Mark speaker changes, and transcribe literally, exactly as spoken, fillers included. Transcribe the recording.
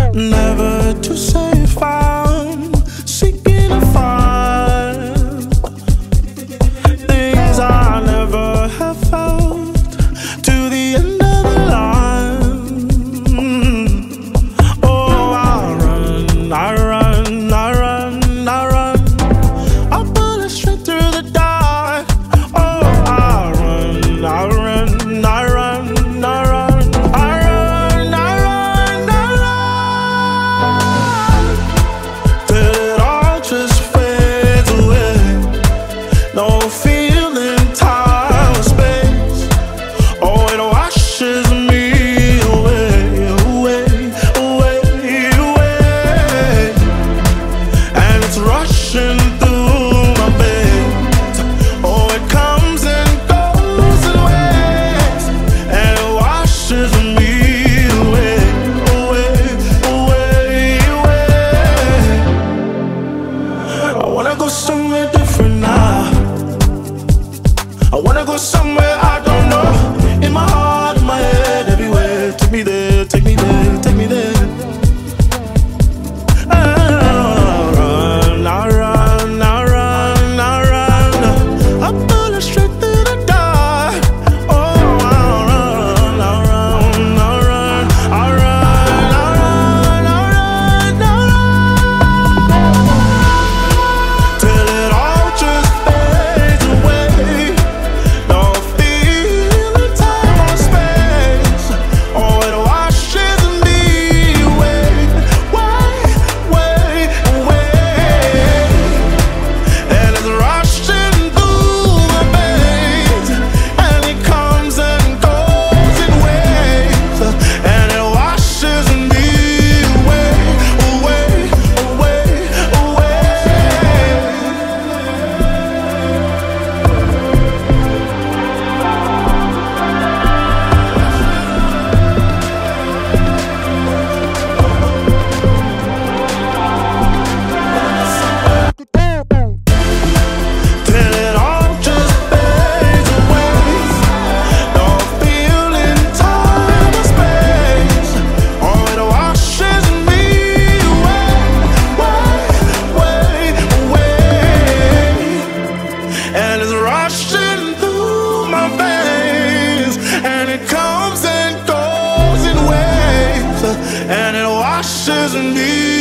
Speaker 1: Never too safe, I'm seeking to find things I never have felt to the end of the line. Oh, I run, I run, I run, I run. I pull it straight through the dark. Oh, I run, I run, I run, I run. No feeling, time or space. Oh, it washes me away, away, away, away. And it's rushing through my veins. Oh, it comes and goes in waves. And it washes me away, away, away, away. I wanna go somewhere different now. I wanna go somewhere I don't know. In my heart, in my head, everywhere. Take me there, take me there, take me there. I run, I run, I run, I run. I pull it straight through the dark. Oh, I run, I run, I run, I run, I run, I run, I run. Till it all just fades away. No feeling, time or space. Oh, it washes me away, way, way, away. And it's rushing through my veins. And it comes and goes in waves. And it washes me away, away, away, away. Till it all just fades away. No feeling, time or space. Oh, it washes me away, way, way, away. And it's rushing through my veins. And it comes and goes in waves. And it washes me